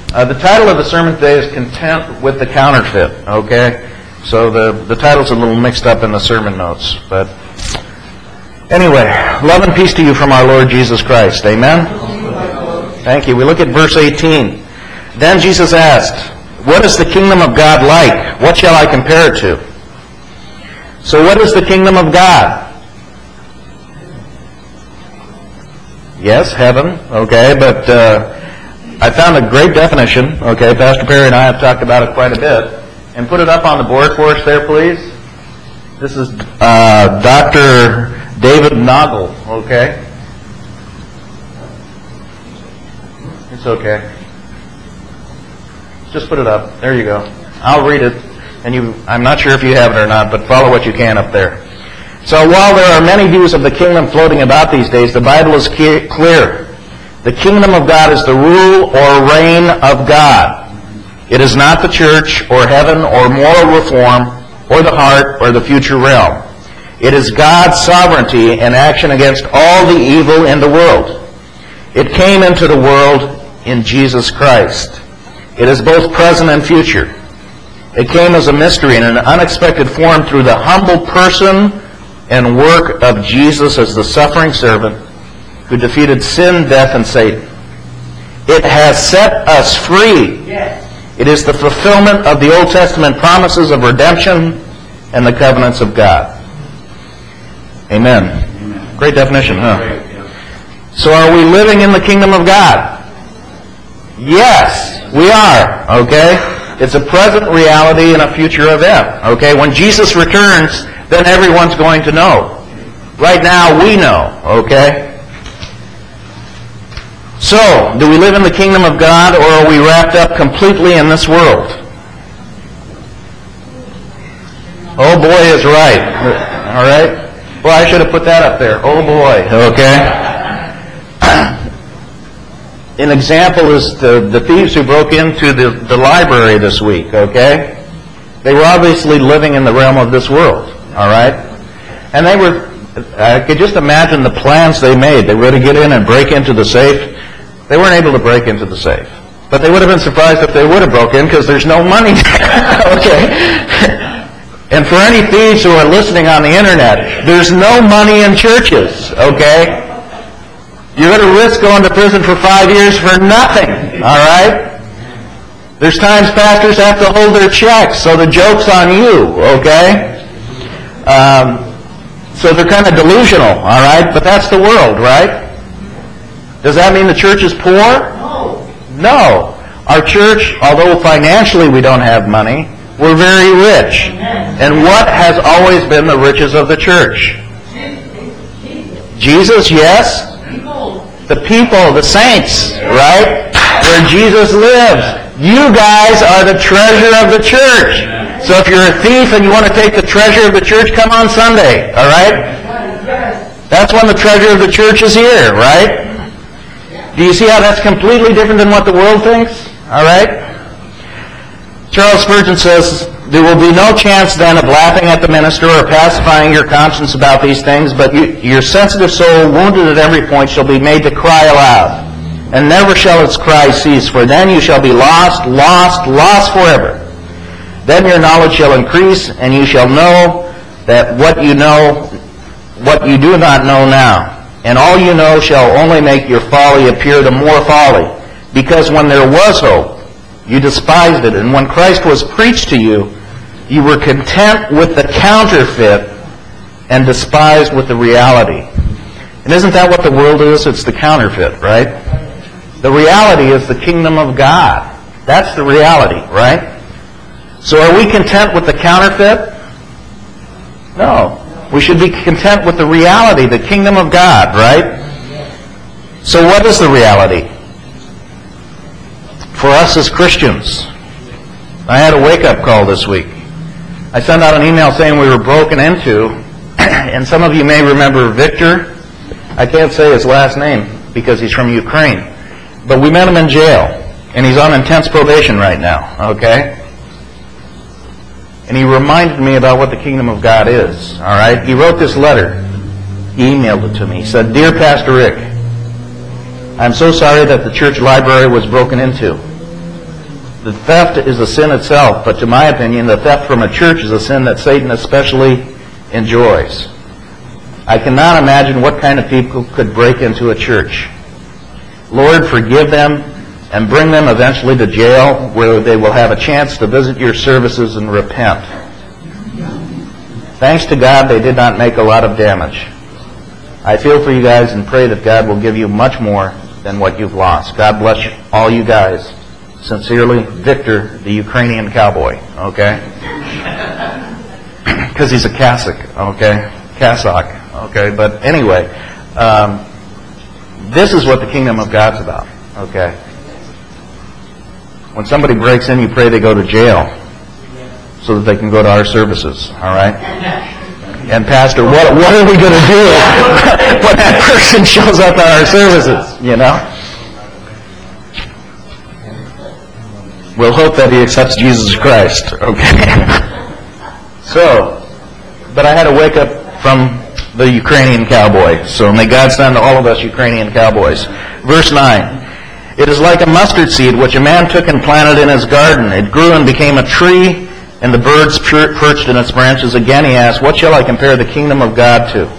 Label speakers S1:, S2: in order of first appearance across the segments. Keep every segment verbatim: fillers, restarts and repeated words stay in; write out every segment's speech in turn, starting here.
S1: Uh, the title of the sermon today is Content with the Counterfeit, okay? So the, the title's a little mixed up in the sermon notes. But anyway, love and peace to you from our Lord Jesus Christ. Amen? Thank you. We look at verse eighteen. Then Jesus asked, "What is the kingdom of God like? What shall I compare it to?" So what is the kingdom of God? Yes, heaven, okay, but uh, I found a great definition, okay, Pastor Perry and I have talked about it quite a bit, and put it up on the board for us there, please. This is uh, Doctor David Nagel, okay? It's okay. Just put it up. There you go. I'll read it, and you, I'm not sure if you have it or not, but follow what you can up there. So while there are many views of the kingdom floating about these days, the Bible is clear. The kingdom of God is the rule or reign of God. It is not the church or heaven or moral reform or the heart or the future realm. It is God's sovereignty and action against all the evil in the world. It came into the world in Jesus Christ. It is both present and future. It came as a mystery in an unexpected form through the humble person and work of Jesus as the suffering servant who defeated sin, death, and Satan. It has set us free. Yes. It is the fulfillment of the Old Testament promises of redemption and the covenants of God. Amen. Amen. Great definition, huh? Great, yeah. So are we living in the kingdom of God? Yes, we are, okay? It's a present reality and a future event, okay? When Jesus returns, then everyone's going to know. Right now, we know, okay? So, do we live in the kingdom of God, or are we wrapped up completely in this world? Oh boy is right. All right? Well, I should have put that up there. Oh boy, okay? An example is the, the thieves who broke into the, the library this week, okay? They were obviously living in the realm of this world, all right? And they were, I could just imagine the plans they made. They were to get in and break into the safe. They weren't able to break into the safe. But they would have been surprised if they would have broke in because there's no money there, okay? And for any thieves who are listening on the internet, there's no money in churches, okay? You're going to risk going to prison for five years for nothing, all right? There's times pastors have to hold their checks, so the joke's on you, okay? Um, so they're kind of delusional, all right? But that's the world, right? Does that mean the church is poor? No. No. Our church, although financially we don't have money, we're very rich. And what has always been the riches of the church? Jesus, yes. The people, the saints, right? Where Jesus lives. You guys are the treasure of the church. So if you're a thief and you want to take the treasure of the church, come on Sunday, all right? That's when the treasure of the church is here, right? Do you see how that's completely different than what the world thinks? All right? Charles Spurgeon says, "There will be no chance then of laughing at the minister or pacifying your conscience about these things, but you, your sensitive soul, wounded at every point, shall be made to cry aloud. And never shall its cry cease, for then you shall be lost, lost, lost forever. Then your knowledge shall increase, and you shall know that what you know, what you do not know now. And all you know shall only make your folly appear the more folly. Because when there was hope, you despised it. And when Christ was preached to you, you were content with the counterfeit and despised with the reality." And isn't that what the world is? It's the counterfeit, right? The reality is the kingdom of God. That's the reality, right? So are we content with the counterfeit? No. We should be content with the reality, the kingdom of God, right? So what is the reality? For us as Christians, I had a wake-up call this week. I sent out an email saying we were broken into, and some of you may remember Victor. I can't say his last name because he's from Ukraine. But we met him in jail, and he's on intense probation right now, okay? And he reminded me about what the kingdom of God is, all right? He wrote this letter. He emailed it to me. He said, "Dear Pastor Rick, I'm so sorry that the church library was broken into. The theft is a sin itself, but to my opinion, the theft from a church is a sin that Satan especially enjoys. I cannot imagine what kind of people could break into a church. Lord, forgive them and bring them eventually to jail where they will have a chance to visit your services and repent. Thanks to God, they did not make a lot of damage. I feel for you guys and pray that God will give you much more than what you've lost. God bless you, all you guys. Sincerely, Victor, the Ukrainian cowboy, okay? Because he's a Cossack, okay? Cossack, okay? But anyway, um, this is what the kingdom of God's about, okay? When somebody breaks in, you pray they go to jail so that they can go to our services, all right? And Pastor, what, what are we going to do when that person shows up at our services, you know? We'll hope that he accepts Jesus Christ, okay? So, but I had to wake up from the Ukrainian cowboy. So may God send all of us Ukrainian cowboys. Verse nine. It is like a mustard seed which a man took and planted in his garden. It grew and became a tree, and the birds perched in its branches. Again he asked, what shall I compare the kingdom of God to?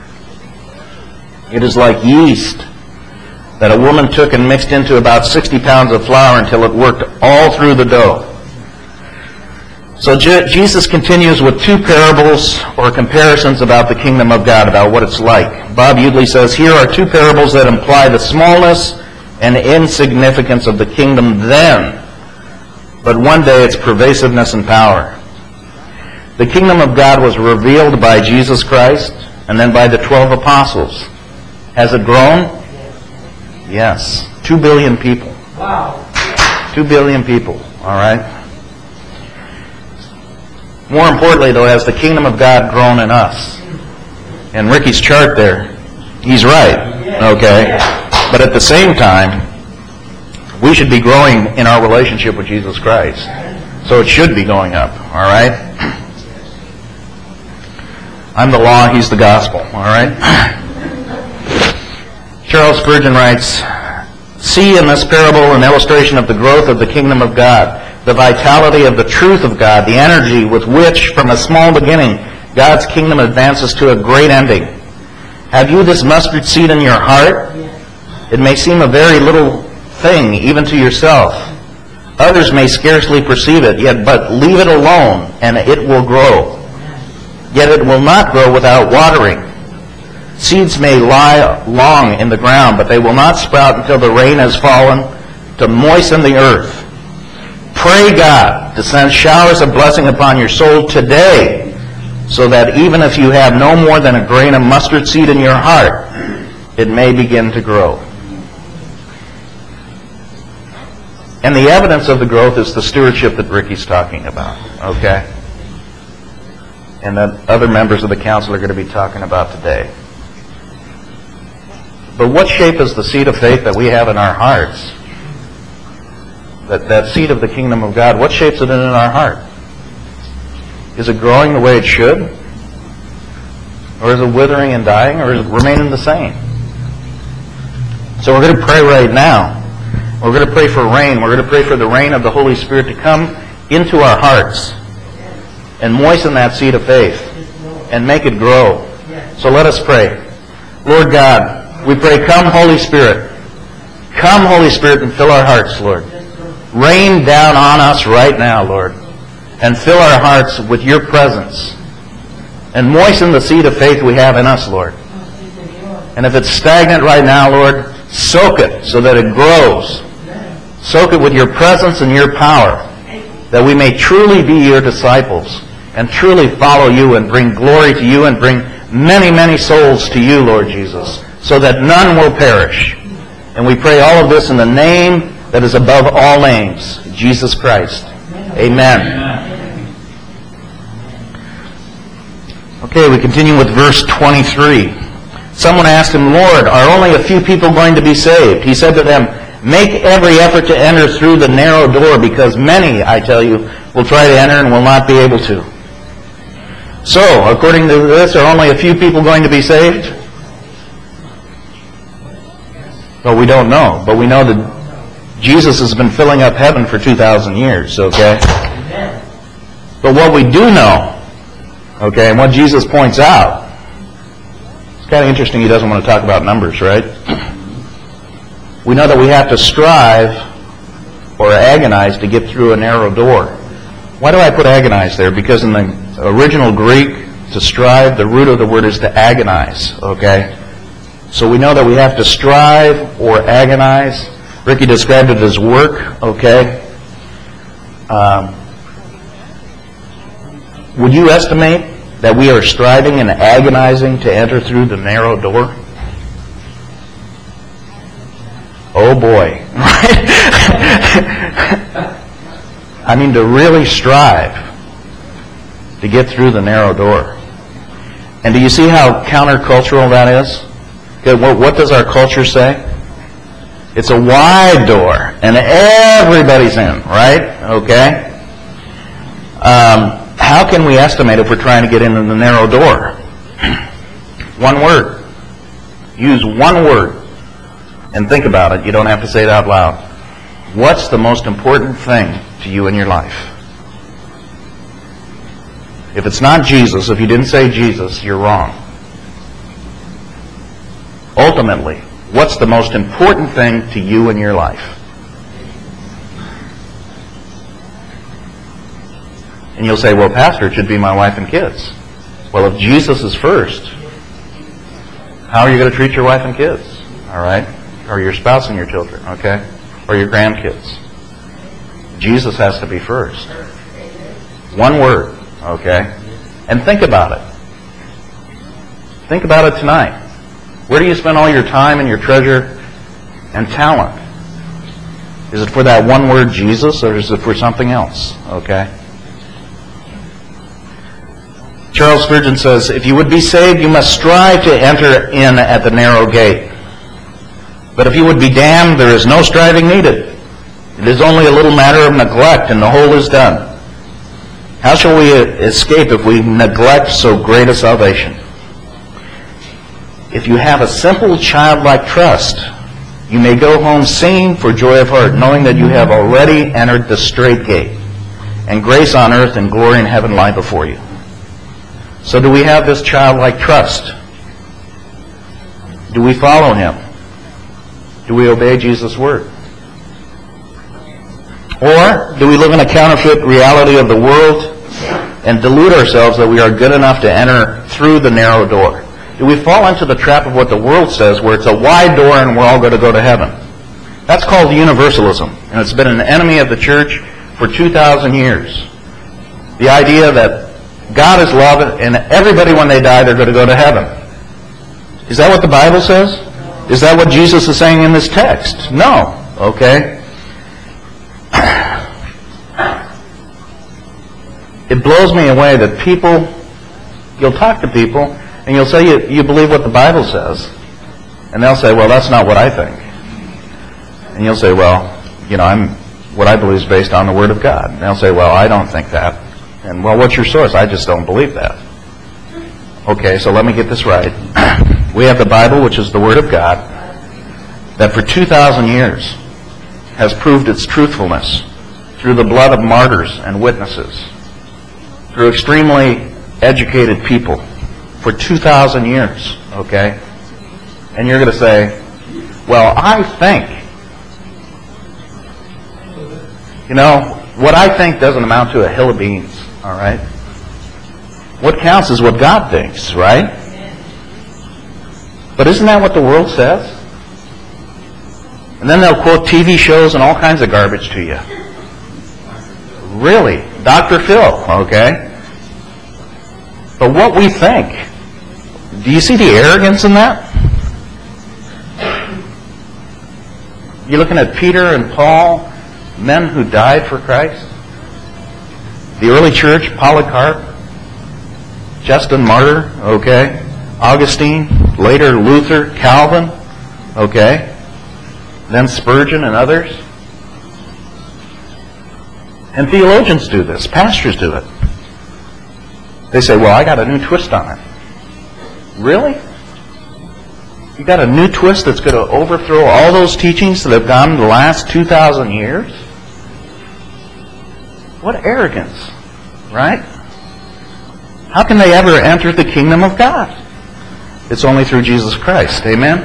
S1: It is like yeast that a woman took and mixed into about sixty pounds of flour until it worked all through the dough. So Je- Jesus continues with two parables or comparisons about the kingdom of God, about what it's like. Bob Udley says, here are two parables that imply the smallness and insignificance of the kingdom then, but one day its pervasiveness and power. The kingdom of God was revealed by Jesus Christ and then by the twelve apostles. Has it grown? Yes. Two billion people. Wow. Two billion people. All right. More importantly, though, has the kingdom of God grown in us? In Ricky's chart there, he's right. Okay. But at the same time, we should be growing in our relationship with Jesus Christ. So it should be going up. All right. I'm the law, he's the gospel. All right. Charles Spurgeon writes, see in this parable an illustration of the growth of the kingdom of God, the vitality of the truth of God, the energy with which, from a small beginning, God's kingdom advances to a great ending. Have you this mustard seed in your heart? It may seem a very little thing, even to yourself. Others may scarcely perceive it, yet but leave it alone, and it will grow. Yet it will not grow without watering. Seeds may lie long in the ground, but they will not sprout until the rain has fallen to moisten the earth. Pray God to send showers of blessing upon your soul today, so that even if you have no more than a grain of mustard seed in your heart, it may begin to grow. And the evidence of the growth is the stewardship that Ricky's talking about, okay? And that other members of the council are going to be talking about today. But what shape is the seed of faith that we have in our hearts? That, that seed of the kingdom of God, what shapes it in our heart? Is it growing the way it should? Or is it withering and dying? Or is it remaining the same? So we're going to pray right now. We're going to pray for rain. We're going to pray for the rain of the Holy Spirit to come into our hearts and moisten that seed of faith and make it grow. So let us pray. Lord God, we pray, come Holy Spirit. Come Holy Spirit and fill our hearts, Lord. Rain down on us right now, Lord, and fill our hearts with your presence and moisten the seed of faith we have in us, Lord. And if it's stagnant right now, Lord, soak it so that it grows. Soak it with your presence and your power, that we may truly be your disciples and truly follow you and bring glory to you and bring many, many souls to you, Lord Jesus, so that none will perish. And we pray all of this in the name that is above all names, Jesus Christ. Amen. Amen. Okay, we continue with verse twenty-three. Someone asked him, Lord, are only a few people going to be saved? He said to them, make every effort to enter through the narrow door, because many, I tell you, will try to enter and will not be able to. So, according to this, are only a few people going to be saved? Well, we don't know, but we know that Jesus has been filling up heaven for two thousand years, okay? But what we do know, okay, and what Jesus points out, it's kind of interesting he doesn't want to talk about numbers, right? We know that we have to strive or agonize to get through a narrow door. Why do I put agonize there? Because in the original Greek, to strive, the root of the word is to agonize, okay? So we know that we have to strive or agonize. Ricky described it as work, okay? Um, would you estimate that we are striving and agonizing to enter through the narrow door? Oh boy. I mean, to really strive to get through the narrow door. And do you see how countercultural that is? What does our culture say? It's a wide door, and everybody's in, right? Okay? Um, how can we estimate if we're trying to get into the narrow door? One word. Use one word. And think about it. You don't have to say it out loud. What's the most important thing to you in your life? If it's not Jesus, if you didn't say Jesus, you're wrong. Ultimately, what's the most important thing to you in your life? And you'll say, well, Pastor, it should be my wife and kids. Well, if Jesus is first, how are you going to treat your wife and kids? All right? Or your spouse and your children, okay? Or your grandkids. Jesus has to be first. One word, okay? And think about it. Think about it tonight. Where do you spend all your time and your treasure and talent? Is it for that one word, Jesus, or is it for something else? Okay? Charles Spurgeon says, if you would be saved, you must strive to enter in at the narrow gate. But if you would be damned, there is no striving needed. It is only a little matter of neglect, and the whole is done. How shall we escape if we neglect so great a salvation? If you have a simple childlike trust, you may go home singing for joy of heart, knowing that you have already entered the strait gate, and grace on earth and glory in heaven lie before you. So do we have this childlike trust? Do we follow him? Do we obey Jesus' word? Or do we live in a counterfeit reality of the world and delude ourselves that we are good enough to enter through the narrow door? Do we fall into the trap of what the world says, where it's a wide door and we're all going to go to heaven? That's called universalism, and it's been an enemy of the church for two thousand years. The idea that God is love, and everybody, when they die, they're going to go to heaven. Is that what the Bible says? Is that what Jesus is saying in this text? No. Okay? It blows me away that people, you'll talk to people, and you'll say you, you believe what the Bible says. And they'll say, well, that's not what I think. And you'll say, well, you know, I'm what I believe is based on the Word of God. And they'll say, well, I don't think that. And, well, what's your source? I just don't believe that. Okay, so let me get this right. We have the Bible, which is the Word of God, that for two thousand years has proved its truthfulness through the blood of martyrs and witnesses, through extremely educated people for two thousand years, okay? And you're going to say, well, I think. You know, what I think doesn't amount to a hill of beans, all right? What counts is what God thinks, right? But isn't that what the world says? And then they'll quote T V shows and all kinds of garbage to you. Really? Doctor Phil, okay? But what we think, do you see the arrogance in that? You're looking at Peter and Paul, men who died for Christ. The early church, Polycarp, Justin Martyr, okay? Augustine, later Luther, Calvin, okay? Then Spurgeon and others. And theologians do this. Pastors do it. They say, well, I got a new twist on it. Really? You got a new twist that's going to overthrow all those teachings that have gone the last two thousand years? What arrogance, right? How can they ever enter the kingdom of God? It's only through Jesus Christ. Amen?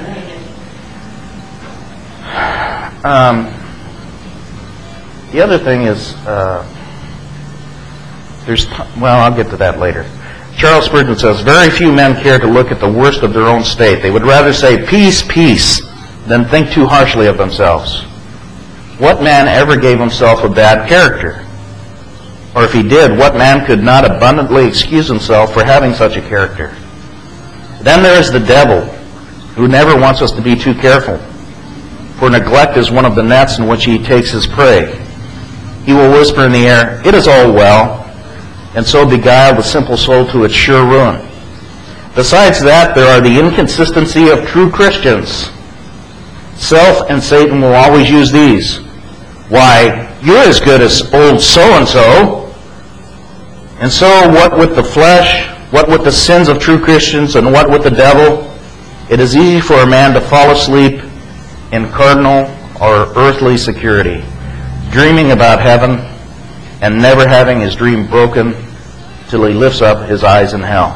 S1: Um, the other thing is, uh, there's, t- well, I'll get to that later. Charles Spurgeon says, very few men care to look at the worst of their own state. They would rather say, peace, peace, than think too harshly of themselves. What man ever gave himself a bad character? Or if he did, what man could not abundantly excuse himself for having such a character? Then there is the devil, who never wants us to be too careful. For neglect is one of the nets in which he takes his prey. He will whisper in the air, it is all well, and so beguile the simple soul to its sure ruin. Besides that, there are the inconsistency of true Christians. Self and Satan will always use these. Why, you're as good as old so-and-so. And so what with the flesh, what with the sins of true Christians, and what with the devil, it is easy for a man to fall asleep in carnal or earthly security, dreaming about heaven and never having his dream broken till he lifts up his eyes in hell.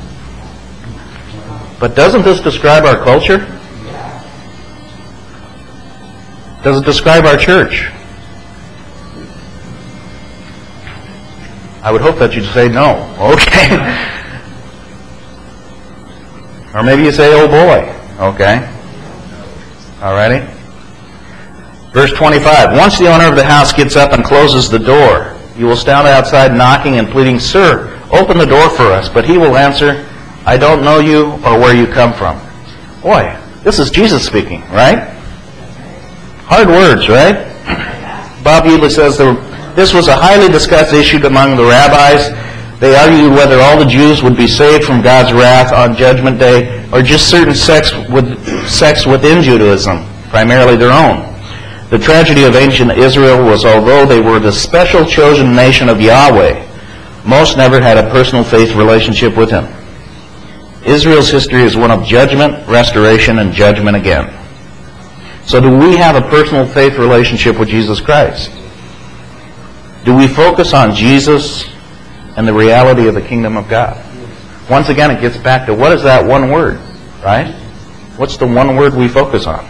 S1: But doesn't this describe our culture? Does it describe our church? I would hope that you'd say no. Okay. Or maybe you say, oh boy. Okay. Alrighty. Verse twenty-five. Once the owner of the house gets up and closes the door, you will stand outside knocking and pleading, Sir, open the door for us. But he will answer, I don't know you or where you come from. Boy, this is Jesus speaking, right? Hard words, right? Bob Ely says there, this was a highly discussed issue among the rabbis. They argued whether all the Jews would be saved from God's wrath on Judgment Day or just certain sects, with, sects within Judaism, primarily their own. The tragedy of ancient Israel was although they were the special chosen nation of Yahweh, most never had a personal faith relationship with Him. Israel's history is one of judgment, restoration, and judgment again. So do we have a personal faith relationship with Jesus Christ? Do we focus on Jesus and the reality of the kingdom of God? Once again, it gets back to what is that one word, right? What's the one word we focus on?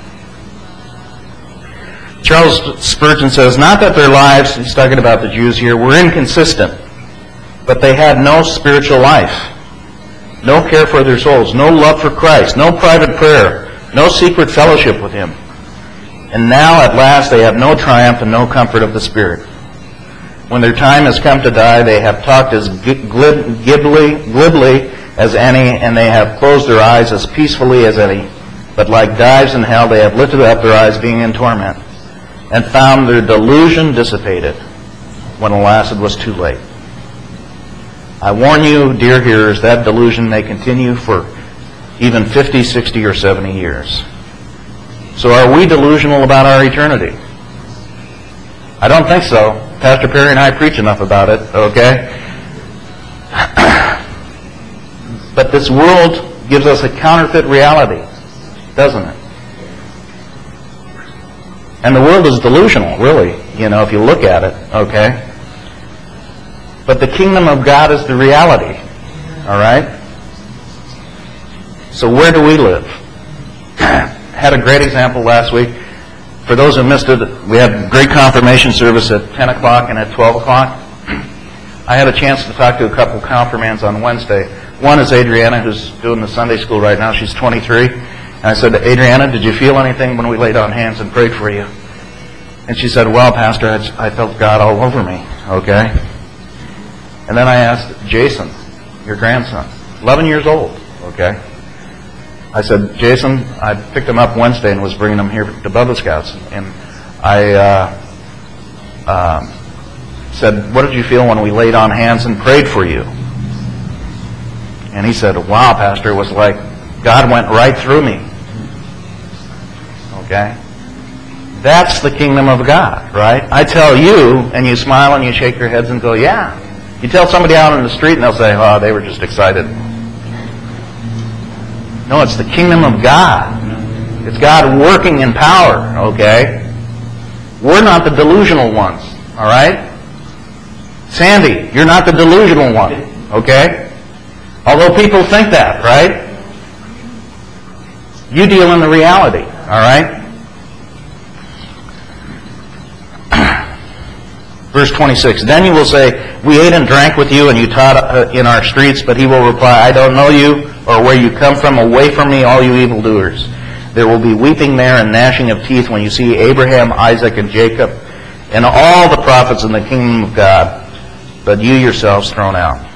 S1: Charles Spurgeon says, not that their lives, he's talking about the Jews here, were inconsistent, but they had no spiritual life, no care for their souls, no love for Christ, no private prayer, no secret fellowship with Him. And now, at last, they have no triumph and no comfort of the Spirit. When their time has come to die, they have talked as glib, glibly, glibly as any, and they have closed their eyes as peacefully as any. But like dives in hell, they have lifted up their eyes being in torment, and found their delusion dissipated, when alas it was too late. I warn you, dear hearers, that delusion may continue for even fifty, sixty, or seventy years. So are we delusional about our eternity? I don't think so. Pastor Perry and I preach enough about it, okay? But this world gives us a counterfeit reality, doesn't it? And the world is delusional, really, you know, if you look at it, okay? But the kingdom of God is the reality, all right? So where do we live? Had a great example last week. For those who missed it, we had great confirmation service at ten o'clock and at twelve o'clock. I had a chance to talk to a couple confirmands on Wednesday. One is Adriana, who's doing the Sunday school right now. She's twenty-three. And I said, Adriana, did you feel anything when we laid on hands and prayed for you? And she said, well, Pastor, I felt God all over me, okay? And then I asked Jason, your grandson, eleven years old, okay? I said, Jason, I picked him up Wednesday and was bringing him here to Bubba Scouts. And I uh, um, said, what did you feel when we laid on hands and prayed for you? And he said, wow, Pastor, it was like God went right through me. Okay? That's the kingdom of God, right? I tell you, and you smile and you shake your heads and go, yeah. You tell somebody out on the street and they'll say, oh, they were just excited. No, it's the kingdom of God. It's God working in power, okay? We're not the delusional ones, all right? Sandy, you're not the delusional one, okay? Although people think that, right? You deal in the reality, all right? Verse twenty-six, then you will say, we ate and drank with you and you taught uh, in our streets, but he will reply, I don't know you or where you come from. Away from me, all you evildoers. There will be weeping there and gnashing of teeth when you see Abraham, Isaac, and Jacob and all the prophets in the kingdom of God, but you yourselves thrown out.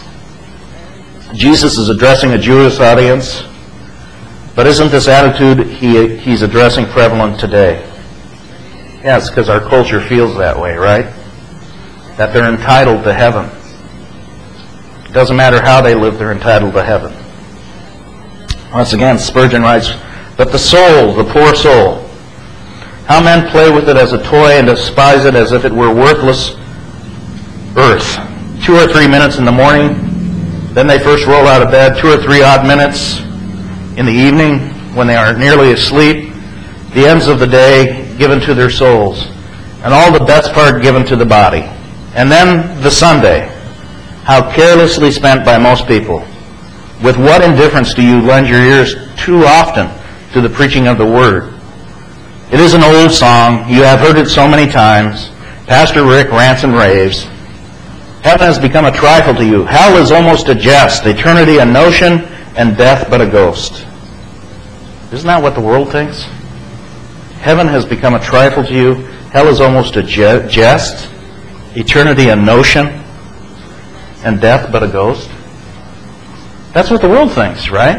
S1: Jesus is addressing a Jewish audience, but isn't this attitude he, he's addressing prevalent today? Yes, because our culture feels that way, right? That they're entitled to heaven. It doesn't matter how they live, they're entitled to heaven. Once again, Spurgeon writes, but the soul, the poor soul, how men play with it as a toy and despise it as if it were worthless earth. Two or three minutes in the morning, then they first roll out of bed, two or three odd minutes in the evening when they are nearly asleep, the ends of the day given to their souls, and all the best part given to the body. And then the Sunday, how carelessly spent by most people. With what indifference do you lend your ears too often to the preaching of the Word? It is an old song. You have heard it so many times. Pastor Rick rants and raves. Heaven has become a trifle to you. Hell is almost a jest. Eternity a notion, and death but a ghost. Isn't that what the world thinks? Heaven has become a trifle to you. Hell is almost a je- jest. Eternity a notion, and death but a ghost. That's what the world thinks, right?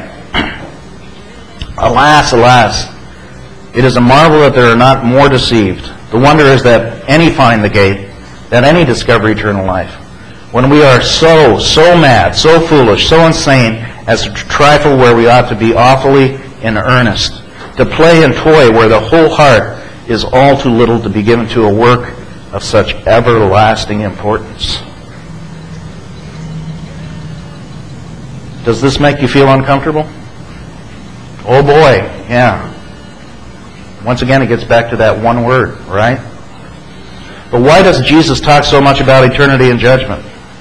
S1: Alas, alas, it is a marvel that there are not more deceived. The wonder is that any find the gate, that any discover eternal life. When we are so, so mad, so foolish, so insane as to trifle where we ought to be awfully in earnest, to play and toy where the whole heart is all too little to be given to a work of such everlasting importance. Does this make you feel uncomfortable? Oh boy, yeah. Once again, it gets back to that one word, right? But why does Jesus talk so much about eternity and judgment?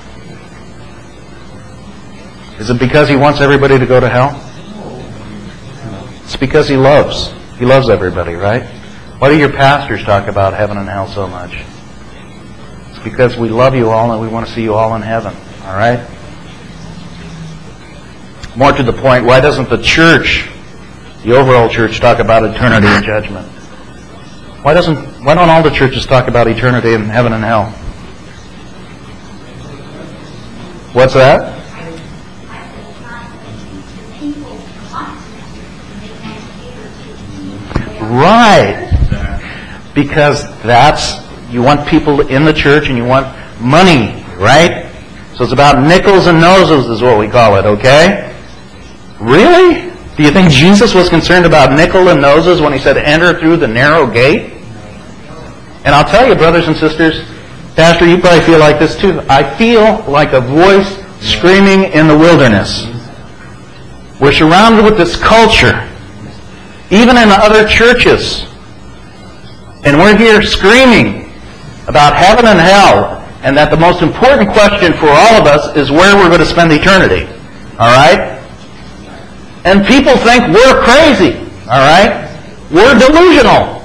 S1: Is it because he wants everybody to go to hell? It's because he loves. He loves everybody, right? Why do your pastors talk about heaven and hell so much? It's because we love you all and we want to see you all in heaven, all right? More to the point, why doesn't the church, the overall church, talk about eternity and judgment? Why doesn't, why don't all the churches talk about eternity and heaven and hell? What's that? Right. Because that's, you want people in the church and you want money, right? So it's about nickels and noses is what we call it, okay? Really? Do you think Jesus was concerned about nickel and noses when he said, enter through the narrow gate? And I'll tell you, brothers and sisters, Pastor, you probably feel like this too. I feel like a voice screaming in the wilderness. We're surrounded with this culture, even in other churches. And we're here screaming about heaven and hell, and that the most important question for all of us is where we're going to spend eternity. All right? And people think we're crazy. All right? We're delusional.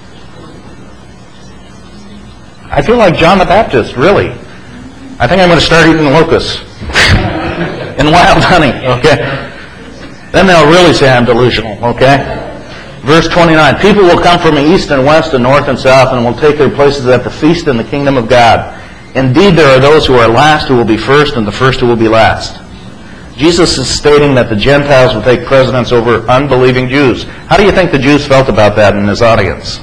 S1: I feel like John the Baptist, really. I think I'm going to start eating locusts and wild honey, okay? Then they'll really say I'm delusional, okay? Verse twenty-nine, people will come from the east and west and north and south and will take their places at the feast in the kingdom of God. Indeed, there are those who are last who will be first and the first who will be last. Jesus is stating that the Gentiles will take precedence over unbelieving Jews. How do you think the Jews felt about that in his audience?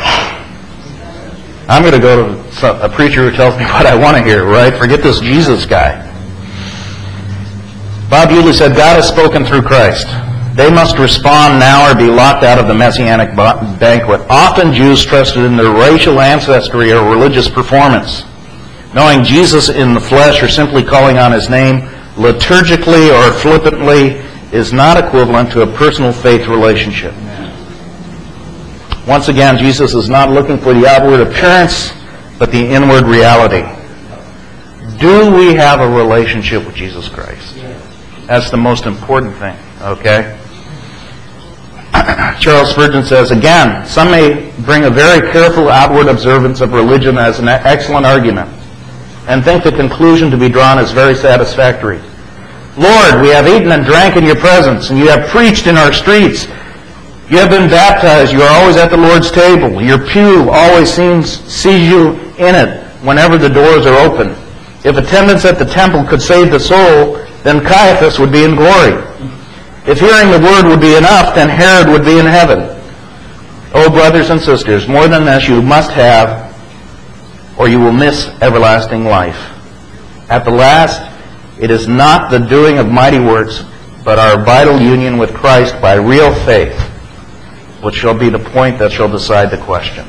S1: I'm going to go to a preacher who tells me what I want to hear, right? Forget this Jesus guy. Bob Hewley said, God has spoken through Christ. They must respond now or be locked out of the Messianic banquet. Often Jews trusted in their racial ancestry or religious performance. Knowing Jesus in the flesh or simply calling on his name liturgically or flippantly is not equivalent to a personal faith relationship. Once again, Jesus is not looking for the outward appearance, but the inward reality. Do we have a relationship with Jesus Christ? That's the most important thing, okay? Charles Spurgeon says, again, some may bring a very careful outward observance of religion as an excellent argument and think the conclusion to be drawn is very satisfactory. Lord, we have eaten and drank in your presence, and you have preached in our streets. You have been baptized. You are always at the Lord's table. Your pew always seems sees you in it whenever the doors are open. If attendance at the temple could save the soul, then Caiaphas would be in glory. If hearing the word would be enough, then Herod would be in heaven. Oh, brothers and sisters, more than this you must have, or you will miss everlasting life. At the last, it is not the doing of mighty works, but our vital union with Christ by real faith, which shall be the point that shall decide the question.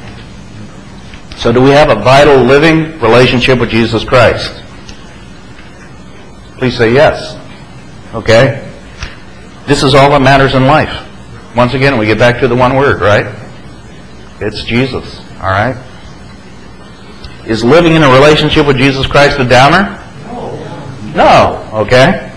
S1: So do we have a vital, living relationship with Jesus Christ? Please say yes. Okay? This is all that matters in life. Once again, we get back to the one word, right? It's Jesus. All right? Is living in a relationship with Jesus Christ a downer? No. Okay?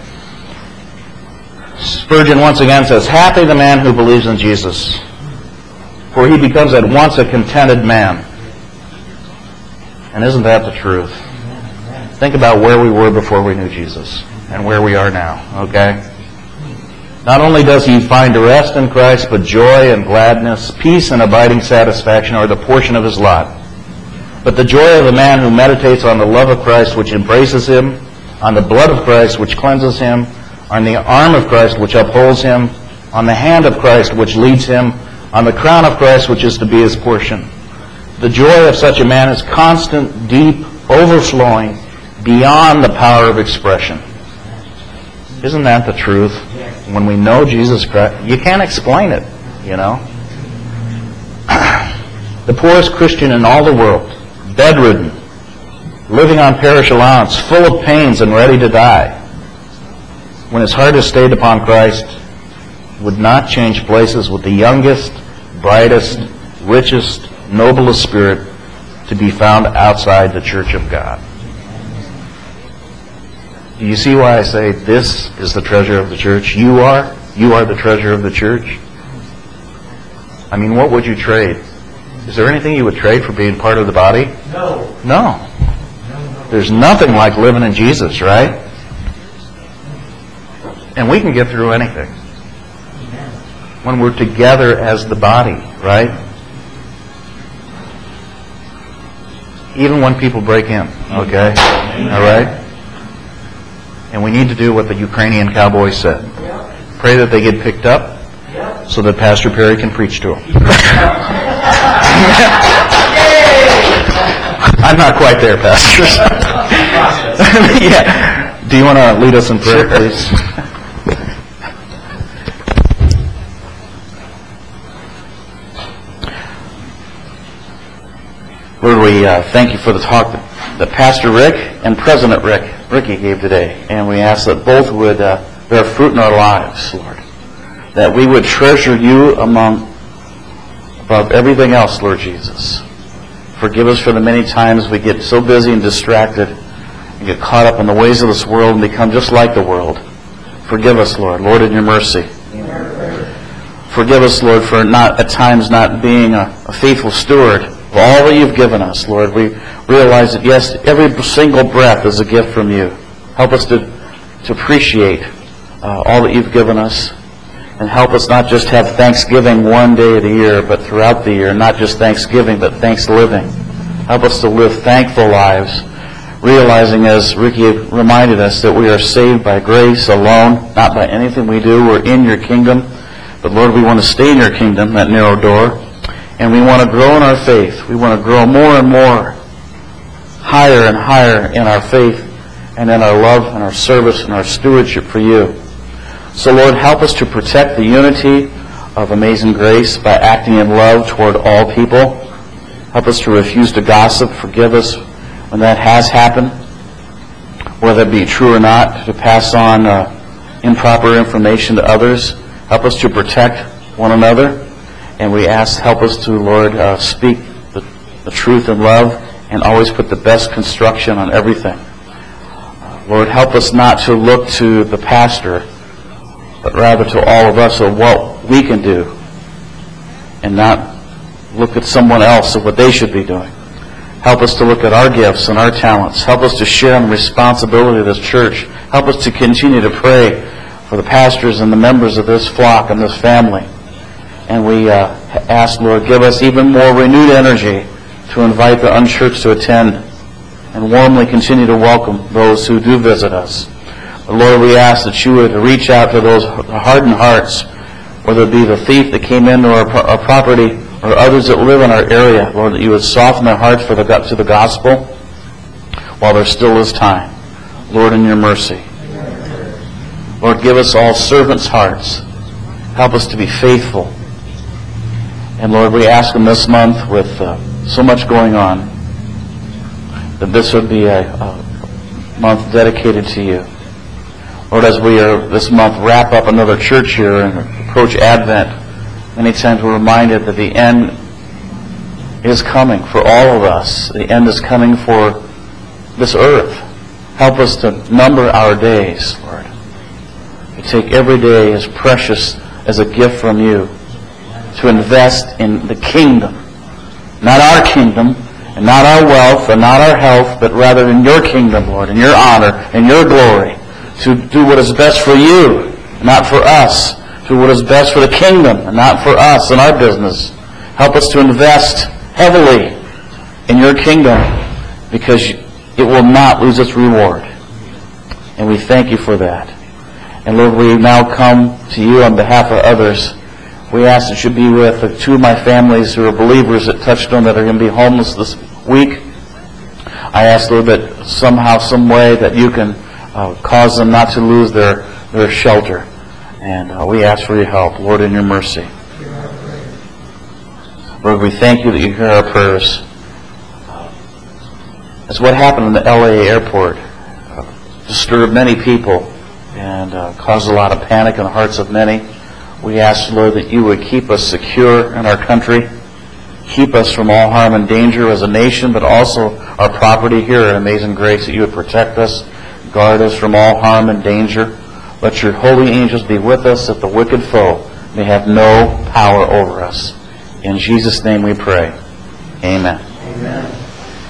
S1: Spurgeon once again says, happy the man who believes in Jesus, for he becomes at once a contented man. And isn't that the truth? Think about where we were before we knew Jesus and where we are now, okay? Not only does he find rest in Christ, but joy and gladness, peace and abiding satisfaction are the portion of his lot. But the joy of the man who meditates on the love of Christ which embraces him, on the blood of Christ which cleanses him, on the arm of Christ which upholds him, on the hand of Christ which leads him, on the crown of Christ which is to be his portion. The joy of such a man is constant, deep, overflowing, beyond the power of expression. Isn't that the truth? When we know Jesus Christ, you can't explain it, you know. The poorest Christian in all the world, bedridden, living on parish allowance, full of pains and ready to die, when his heart is stayed upon Christ, would not change places with the youngest, brightest, richest, noblest spirit to be found outside the church of God. Do you see why I say this is the treasure of the church? You are? You are the treasure of the church? I mean, what would you trade? Is there anything you would trade for being part of the body?
S2: No.
S1: No. There's nothing like living in Jesus, right? And we can get through anything when we're together as the body, right? Even when people break in, okay? All right? And we need to do what the Ukrainian cowboy said. Pray that they get picked up so that Pastor Perry can preach to them. I'm not quite there, pastors. Yeah. Do you want to lead us in prayer, please? Lord, we uh, thank you for the talk that, that Pastor Rick and President Rick Ricky gave today, and we ask that both would uh, bear fruit in our lives, Lord. That we would treasure you among above everything else, Lord Jesus. Forgive us for the many times we get so busy and distracted and get caught up in the ways of this world and become just like the world. Forgive us, Lord. Lord, in your mercy. Forgive us, Lord, for not at times not being a, a faithful steward of all that you've given us, Lord. We realize that, yes, every single breath is a gift from you. Help us to, to appreciate uh, all that you've given us. And help us not just have Thanksgiving one day of the year, but throughout the year. Not just Thanksgiving, but Thanksgiving. Help us to live thankful lives, realizing, as Ricky reminded us, that we are saved by grace alone, not by anything we do. We're in your kingdom. But Lord, we want to stay in your kingdom, that narrow door. And we want to grow in our faith. We want to grow more and more, higher and higher in our faith and in our love and our service and our stewardship for you. So, Lord, help us to protect the unity of Amazing Grace by acting in love toward all people. Help us to refuse to gossip. Forgive us when that has happened, whether it be true or not, to pass on uh, improper information to others. Help us to protect one another. And we ask, help us to, Lord, uh, speak the, the truth in love and always put the best construction on everything. Uh, Lord, help us not to look to the pastor, but rather to all of us of what we can do and not look at someone else of what they should be doing. Help us to look at our gifts and our talents. Help us to share in the responsibility of this church. Help us to continue to pray for the pastors and the members of this flock and this family. And we uh, ask, Lord, give us even more renewed energy to invite the unchurched to attend and warmly continue to welcome those who do visit us. But Lord, we ask that you would reach out to those hardened hearts, whether it be the thief that came into our, our property or others that live in our area, Lord, that you would soften their hearts for the, to the gospel while there still is time. Lord, in your mercy. Lord, give us all servants' hearts. Help us to be faithful. And Lord, we ask in this month with uh, so much going on that this would be a, a month dedicated to you. Lord, as we are this month wrap up another church year and approach Advent, many times we're reminded that the end is coming for all of us. The end is coming for this earth. Help us to number our days, Lord. We take every day as precious as a gift from you to invest in the kingdom. Not our kingdom, and not our wealth, and not our health, but rather in your kingdom, Lord, in your honor, in your glory, to do what is best for you, not for us, to do what is best for the kingdom, and not for us and our business. Help us to invest heavily in your kingdom, because it will not lose its reward. And we thank you for that. And Lord, we now come to you on behalf of others. We ask that you be with the two of my families who are believers at Touchstone that are going to be homeless this week. I ask, Lord, that somehow, some way that you can uh, cause them not to lose their, their shelter. And uh, we ask for your help, Lord, in your mercy. Lord, we thank you that you hear our prayers. As what happened in the L A airport uh, disturbed many people and uh, caused a lot of panic in the hearts of many. We ask, Lord, that you would keep us secure in our country, keep us from all harm and danger as a nation, but also our property here at Amazing Grace, that you would protect us, guard us from all harm and danger. Let your holy angels be with us, that the wicked foe may have no power over us. In Jesus' name we pray. Amen.
S2: Amen.